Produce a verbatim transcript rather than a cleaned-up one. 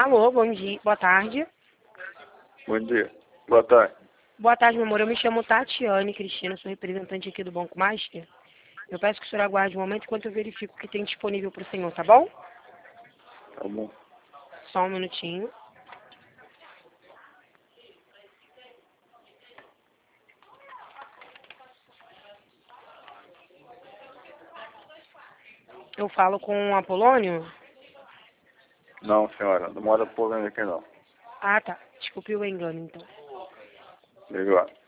Alô, bom dia, boa tarde. Bom dia. Boa tarde. Boa tarde, meu amor. Eu me chamo Tatiane Cristina, sou representante aqui do Banco Master. Eu peço que o senhor aguarde um momento enquanto eu verifico o que tem disponível para o senhor, tá bom? Tá bom. Só um minutinho. Eu falo com o Apolônio? Não, senhora. Não mora por aqui não. Ah, tá. Desculpe o engano, então. Obrigado.